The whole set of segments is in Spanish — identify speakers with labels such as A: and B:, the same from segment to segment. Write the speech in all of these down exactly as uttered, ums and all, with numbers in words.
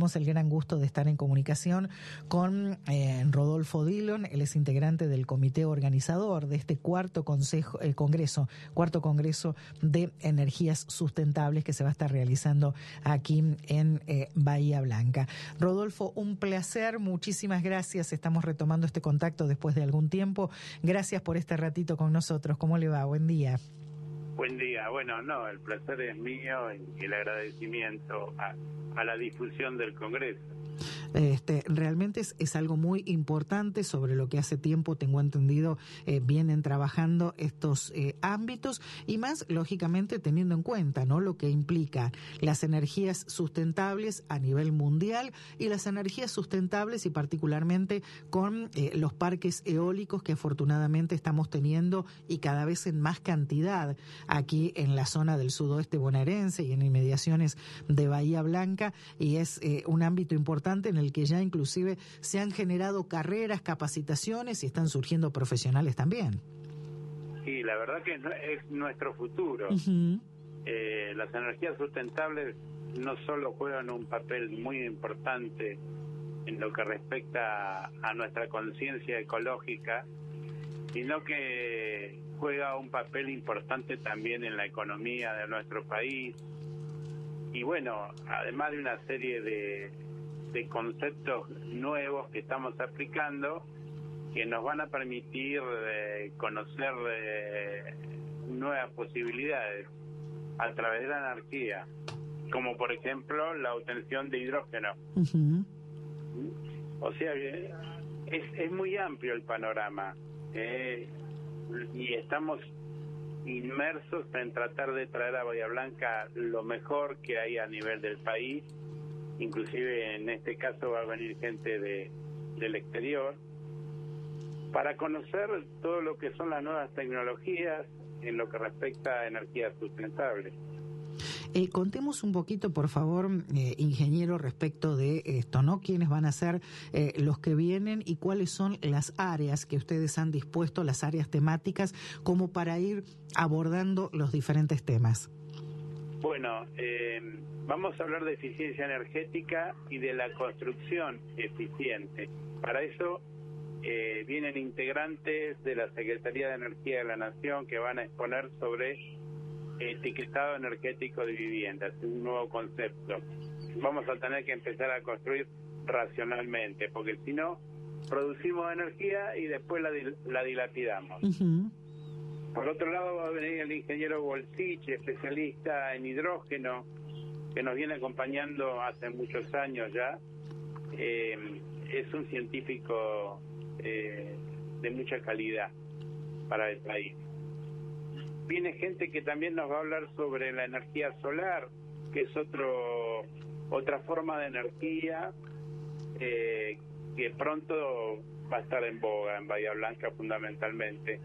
A: tenemos el gran gusto de estar en comunicación con eh, Rodolfo Dillon. Él es integrante del comité organizador de este cuarto consejo, eh, congreso, cuarto congreso de energías sustentables que se va a estar realizando aquí en eh, Bahía Blanca. Rodolfo, un placer, muchísimas gracias. Estamos retomando este contacto después de algún tiempo. Gracias por este ratito con nosotros. ¿Cómo le va? Buen día.
B: Buen día. Bueno, no, el placer es mío y el agradecimiento a, a la difusión del Congreso.
A: Este, realmente es, es algo muy importante sobre lo que hace tiempo, tengo entendido, eh, vienen trabajando estos eh, ámbitos y más, lógicamente, teniendo en cuenta, ¿no?, lo que implica las energías sustentables a nivel mundial y las energías sustentables y particularmente con eh, los parques eólicos que afortunadamente estamos teniendo y cada vez en más cantidad aquí en la zona del sudoeste bonaerense y en inmediaciones de Bahía Blanca, y es eh, un ámbito importante en el que ya inclusive se han generado carreras, capacitaciones y están surgiendo profesionales también.
B: Sí, la verdad que es nuestro futuro.
A: Uh-huh.
B: Eh, las energías sustentables no solo juegan un papel muy importante en lo que respecta a nuestra conciencia ecológica, sino que juega un papel importante también en la economía de nuestro país. Y bueno, además de una serie de de conceptos nuevos que estamos aplicando que nos van a permitir eh, conocer eh, nuevas posibilidades a través de la energía, como por ejemplo la obtención de hidrógeno. Uh-huh. O sea que es, es muy amplio el panorama eh, y estamos inmersos en tratar de traer a Bahía Blanca lo mejor que hay a nivel del país. Inclusive en este caso va a venir gente de, del exterior para conocer todo lo que son las nuevas tecnologías en lo que respecta a energías sustentables.
A: Eh, contemos un poquito, por favor, eh, ingeniero, respecto de esto, ¿no? ¿Quiénes van a ser eh, los que vienen y cuáles son las áreas que ustedes han dispuesto, las áreas temáticas, como para ir abordando los diferentes temas?
B: Bueno, eh, vamos a hablar de eficiencia energética y de la construcción eficiente. Para eso eh, vienen integrantes de la Secretaría de Energía de la Nación que van a exponer sobre etiquetado energético de viviendas, un nuevo concepto. Vamos a tener que empezar a construir racionalmente, porque si no, producimos energía y después la, la dilapidamos. Uh-huh. Por otro lado va a venir el ingeniero Bolsich, especialista en hidrógeno, que nos viene acompañando hace muchos años ya. Eh, es un científico eh, de mucha calidad para el país. Viene gente que también nos va a hablar sobre la energía solar, que es otro otra forma de energía eh, que pronto va a estar en boga en Bahía Blanca fundamentalmente.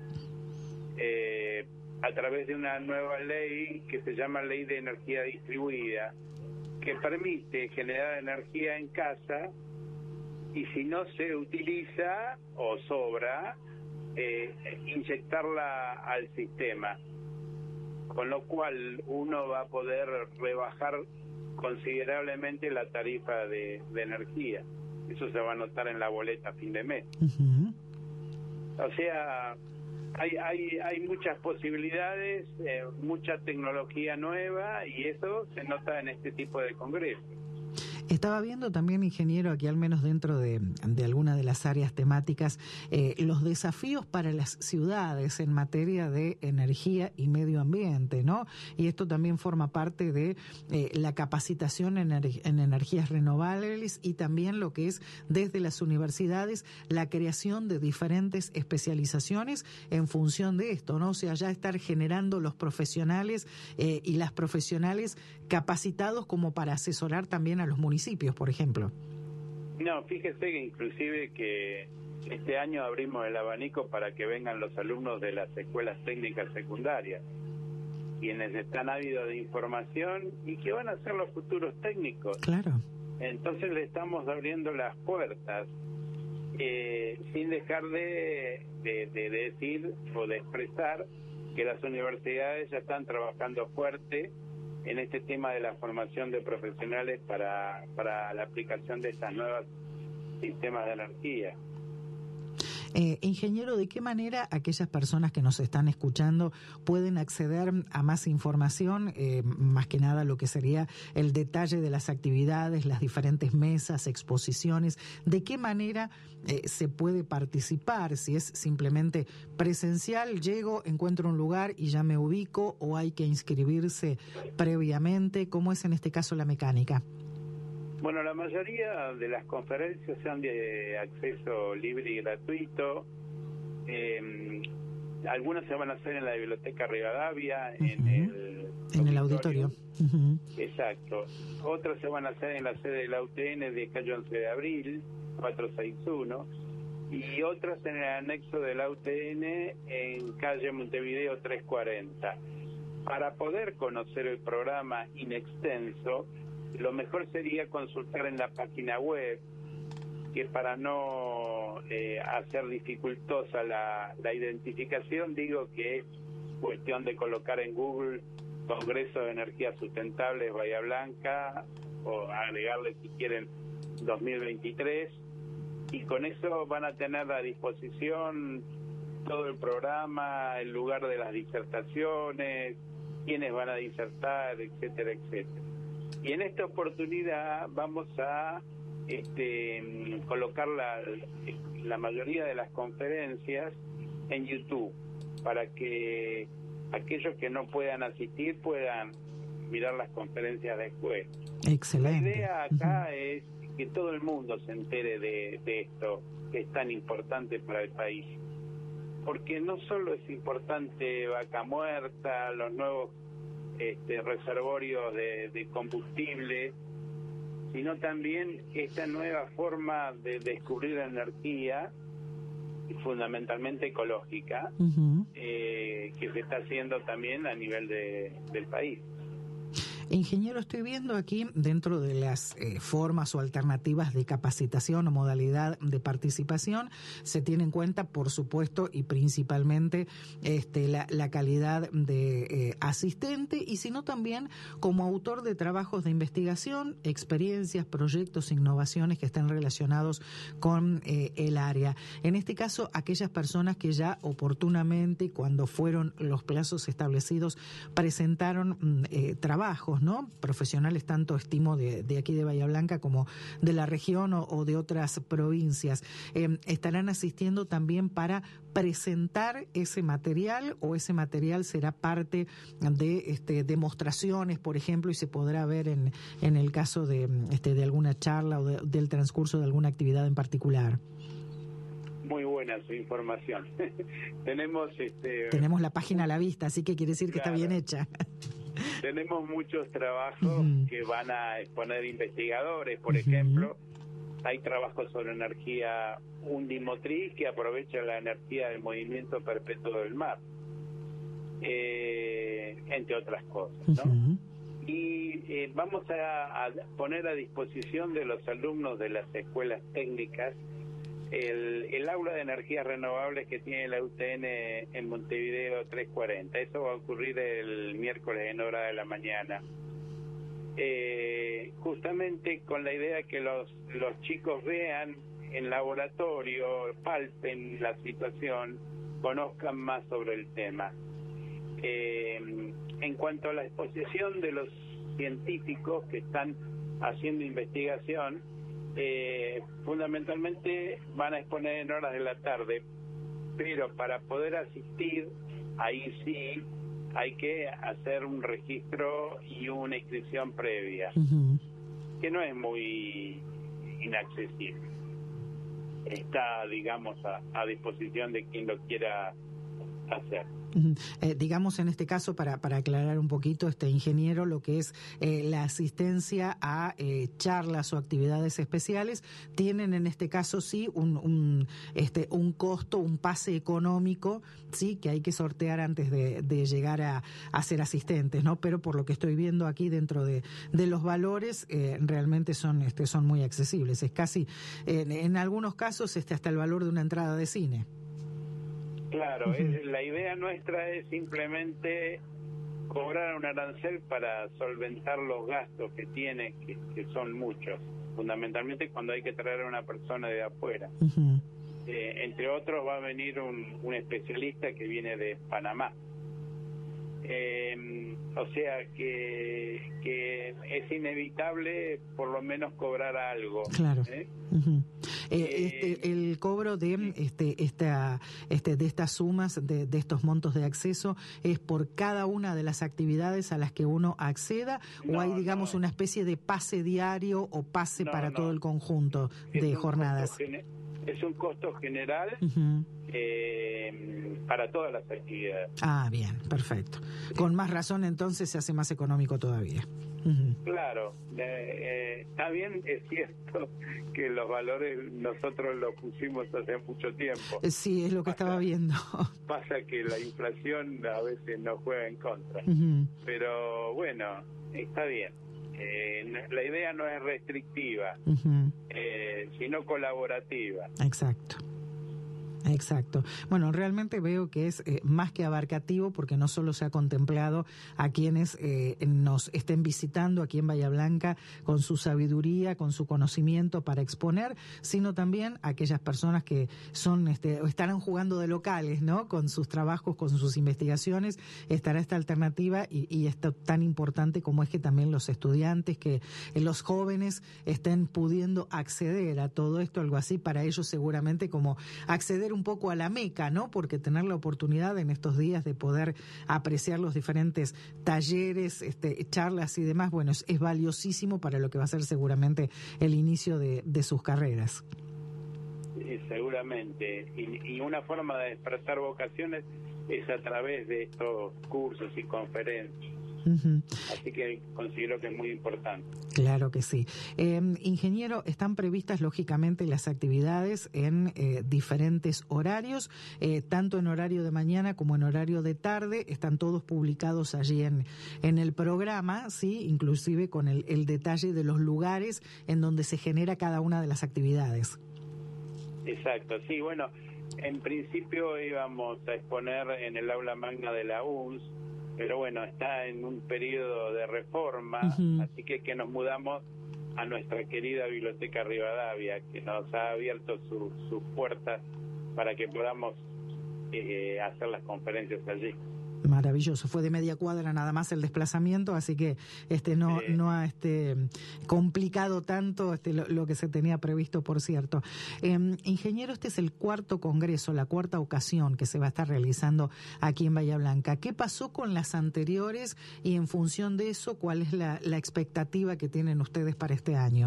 B: Eh, a través de una nueva ley que se llama Ley de Energía Distribuida, que permite generar energía en casa y si no se utiliza o sobra, eh, inyectarla al sistema, con lo cual uno va a poder rebajar considerablemente la tarifa de, de energía. Eso se va a notar en la boleta a fin de mes. Uh-huh. O sea, Hay, hay hay muchas posibilidades, eh, mucha tecnología nueva y eso se nota en este tipo de congresos.
A: Estaba viendo también, ingeniero, aquí al menos dentro de, de alguna de las áreas temáticas, eh, los desafíos para las ciudades en materia de energía y medio ambiente, ¿no? Y esto también forma parte de eh, la capacitación en, en energías renovables y también lo que es desde las universidades la creación de diferentes especializaciones en función de esto, ¿no? O sea, ya estar generando los profesionales eh, y las profesionales capacitados como para asesorar también a los municipios, por ejemplo.
B: No, fíjese que inclusive que este año abrimos el abanico para que vengan los alumnos de las escuelas técnicas secundarias, quienes están ávidos de información y que van a ser los futuros técnicos.
A: Claro.
B: Entonces le estamos abriendo las puertas, eh, sin dejar de, de, de decir o de expresar que las universidades ya están trabajando fuerte en este tema de la formación de profesionales para, para la aplicación de estas nuevas sistemas de energía.
A: Eh, ingeniero, ¿de qué manera aquellas personas que nos están escuchando pueden acceder a más información, eh, más que nada lo que sería el detalle de las actividades, las diferentes mesas, exposiciones? ¿De qué manera eh, se puede participar? Si es simplemente presencial, llego, encuentro un lugar y ya me ubico, o hay que inscribirse previamente. ¿Cómo es en este caso la mecánica?
B: Bueno, la mayoría de las conferencias son de acceso libre y gratuito. Eh, algunas se van a hacer en la Biblioteca Rivadavia, uh-huh. en el
A: en el auditorio. Uh-huh.
B: Exacto. Otras se van a hacer en la sede de la U T N de calle once de abril, cuatrocientos sesenta y uno, y otras en el anexo de la U T N en calle Montevideo trescientos cuarenta. Para poder conocer el programa in extenso, lo mejor sería consultar en la página web, que para no eh, hacer dificultosa la, la identificación, digo que es cuestión de colocar en Google Congreso de Energías Sustentables Bahía Blanca, o agregarle si quieren dos mil veintitrés, y con eso van a tener a disposición todo el programa, el lugar de las disertaciones, quiénes van a disertar, etcétera, etcétera. Y en esta oportunidad vamos a este, colocar la, la mayoría de las conferencias en YouTube, para que aquellos que no puedan asistir puedan mirar las conferencias después.
A: Excelente.
B: La idea acá uh-huh. es que todo el mundo se entere de, de esto, que es tan importante para el país. Porque no solo es importante Vaca Muerta, los nuevos Este, reservorios de, de combustible, sino también esta nueva forma de descubrir la energía, fundamentalmente ecológica, uh-huh. eh, que se está haciendo también a nivel de, del país.
A: Ingeniero, estoy viendo aquí dentro de las eh, formas o alternativas de capacitación o modalidad de participación, se tiene en cuenta, por supuesto, y principalmente este, la, la calidad de eh, asistente, y sino también como autor de trabajos de investigación, experiencias, proyectos, innovaciones que estén relacionados con eh, el área. En este caso, aquellas personas que ya oportunamente, cuando fueron los plazos establecidos, presentaron eh, trabajos, ¿no? Profesionales, tanto estimo de, de aquí de Bahía Blanca como de la región o, o de otras provincias, eh, estarán asistiendo también para presentar ese material, o ese material será parte de este, demostraciones, por ejemplo, y se podrá ver en, en el caso de, este, de alguna charla o de, del transcurso de alguna actividad en particular.
B: Muy buena su información. Tenemos este
A: tenemos la página a la vista, así que quiere decir que claro, está bien hecha.
B: Tenemos muchos trabajos uh-huh. que van a exponer investigadores, por uh-huh. ejemplo. Hay trabajos sobre energía undimotriz que aprovecha la energía del movimiento perpetuo del mar, eh, entre otras cosas, ¿no? Uh-huh. Y eh, vamos a, a poner a disposición de los alumnos de las escuelas técnicas el, el aula de energías renovables que tiene la U T N en Montevideo trescientos cuarenta. Eso va a ocurrir el miércoles en hora de la mañana. Eh, justamente con la idea de que los, los chicos vean en laboratorio, palpen la situación, conozcan más sobre el tema. Eh, en cuanto a la exposición de los científicos que están haciendo investigación, eh, fundamentalmente van a exponer en horas de la tarde, pero para poder asistir, ahí sí hay que hacer un registro y una inscripción previa, uh-huh. que no es muy inaccesible. Está, digamos, a, a disposición de quien lo quiera hacer.
A: Eh, digamos en este caso, para, para aclarar un poquito, este ingeniero, lo que es eh, la asistencia a eh, charlas o actividades especiales, tienen en este caso sí un, un, este, un costo, un pase económico, sí, que hay que sortear antes de, de llegar a, a ser asistentes, ¿no? Pero por lo que estoy viendo aquí dentro de, de los valores, eh, realmente son, este, son muy accesibles. Es casi, eh, en algunos casos, este, hasta el valor de una entrada de cine.
B: Claro, uh-huh. es, la idea nuestra es simplemente cobrar un arancel para solventar los gastos que tiene, que, que son muchos, fundamentalmente cuando hay que traer a una persona de afuera. Uh-huh. Eh, entre otros va a venir un, un especialista que viene de Panamá. Eh, o sea que, que es inevitable por lo menos cobrar algo.
A: Claro.
B: ¿eh?
A: Uh-huh. Eh, este, el cobro de este, esta, este, de estas sumas, de, de estos montos de acceso, ¿es por cada una de las actividades a las que uno acceda no, o hay, digamos, no. una especie de pase diario o pase no, para no. todo el conjunto es de jornadas?
B: Es un costo general uh-huh. eh, para todas las actividades.
A: Ah, bien, perfecto. Sí. Con más razón, entonces, se hace más económico todavía. Uh-huh.
B: Claro, eh, eh, está bien, es cierto que los valores nosotros los pusimos hace mucho tiempo.
A: Sí, es lo que pasa, estaba viendo.
B: Pasa que la inflación a veces nos juega en contra.
A: Uh-huh.
B: Pero bueno, está bien. Eh, la idea no es restrictiva,
A: uh-huh.
B: eh, sino colaborativa.
A: Exacto. Exacto. Bueno, realmente veo que es eh, más que abarcativo porque no solo se ha contemplado a quienes eh, nos estén visitando aquí en Bahía Blanca con su sabiduría, con su conocimiento para exponer, sino también a aquellas personas que son este, o estarán jugando de locales, ¿no? Con sus trabajos, con sus investigaciones, estará esta alternativa y, y esto tan importante como es que también los estudiantes, que eh, los jóvenes estén pudiendo acceder a todo esto, algo así, para ellos seguramente como acceder un poco a la meca, ¿no? Porque tener la oportunidad en estos días de poder apreciar los diferentes talleres, este, charlas y demás, bueno, es, es valiosísimo para lo que va a ser seguramente el inicio de, de sus carreras.
B: Sí, seguramente. Y, y una forma de despertar vocaciones es a través de estos cursos y conferencias.
A: Uh-huh.
B: Así que considero que es muy importante.
A: Claro que sí. Eh, ingeniero, están previstas lógicamente las actividades en eh, diferentes horarios, eh, tanto en horario de mañana como en horario de tarde. Están todos publicados allí en, en el programa, sí, inclusive con el, el detalle de los lugares en donde se genera cada una de las actividades.
B: Exacto, sí, bueno, en principio íbamos a exponer en el aula magna de la U N S, pero bueno, está en un periodo de reforma, uh-huh. así que que nos mudamos a nuestra querida Biblioteca Rivadavia, que nos ha abierto su, sus puertas para que podamos eh, hacer las conferencias allí.
A: Maravilloso, fue de media cuadra nada más el desplazamiento, así que este no sí. no ha este complicado tanto este lo, lo que se tenía previsto, por cierto. Eh, ingeniero, este es el cuarto congreso, la cuarta ocasión que se va a estar realizando aquí en Bahía Blanca. ¿Qué pasó con las anteriores y en función de eso, cuál es la, la expectativa que tienen ustedes para este año?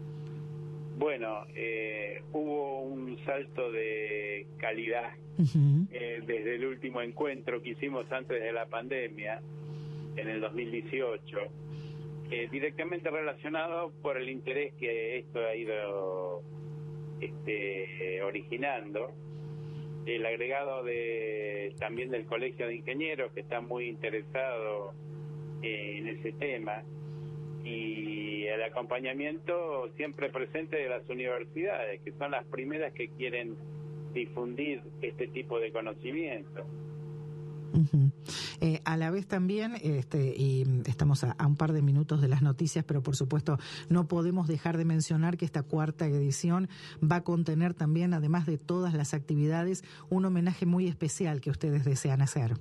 B: Bueno, eh, hubo un salto de calidad
A: uh-huh.
B: eh, desde el último encuentro que hicimos antes de la pandemia, en el dos mil dieciocho, eh, directamente relacionado por el interés que esto ha ido este, eh, originando. El agregado de también del Colegio de Ingenieros, que está muy interesado eh, en ese tema, y el acompañamiento siempre presente de las universidades, que son las primeras que quieren difundir este tipo de conocimiento.
A: Uh-huh. Eh, a la vez también, este, y estamos a, a un par de minutos de las noticias, pero por supuesto no podemos dejar de mencionar que esta cuarta edición va a contener también, además de todas las actividades, un homenaje muy especial que ustedes desean hacer.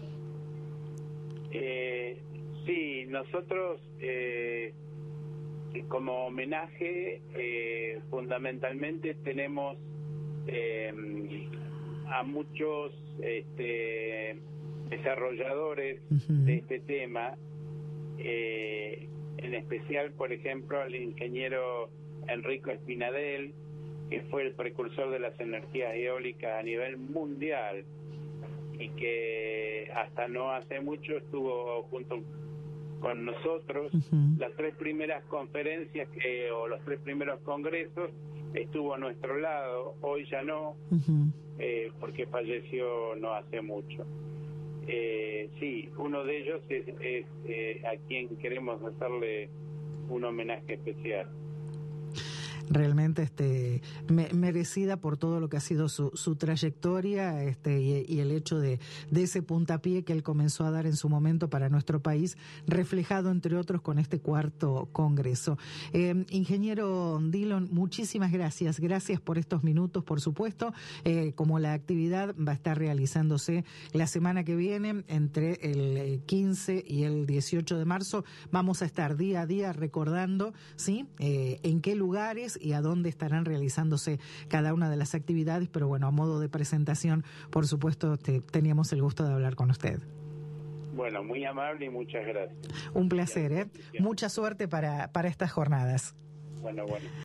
B: Eh, sí, nosotros eh, como homenaje eh, fundamentalmente tenemos eh, a muchos este, desarrolladores uh-huh. de este tema, eh, en especial, por ejemplo, al ingeniero Enrico Espinadel, que fue el precursor de las energías eólicas a nivel mundial y que hasta no hace mucho estuvo junto con nosotros. Uh-huh. Las tres primeras conferencias que, o los tres primeros congresos estuvo a nuestro lado, hoy ya no,
A: uh-huh.
B: eh, porque falleció no hace mucho. Eh, sí, uno de ellos es, es eh, a quien queremos hacerle un homenaje especial.
A: realmente este, me, merecida por todo lo que ha sido su, su trayectoria este, y, y el hecho de, de ese puntapié que él comenzó a dar en su momento para nuestro país, reflejado entre otros con este cuarto congreso. Eh, ingeniero Dillon, muchísimas gracias, gracias por estos minutos, por supuesto, eh, como la actividad va a estar realizándose la semana que viene, entre el quince y el dieciocho de marzo, vamos a estar día a día recordando, ¿sí?, eh, en qué lugares y a dónde estarán realizándose cada una de las actividades, pero bueno, a modo de presentación, por supuesto, te, teníamos el gusto de hablar con usted.
B: Bueno, muy amable y muchas gracias.
A: Un placer, ¿eh? Mucha suerte para, para estas jornadas.
B: Bueno, bueno.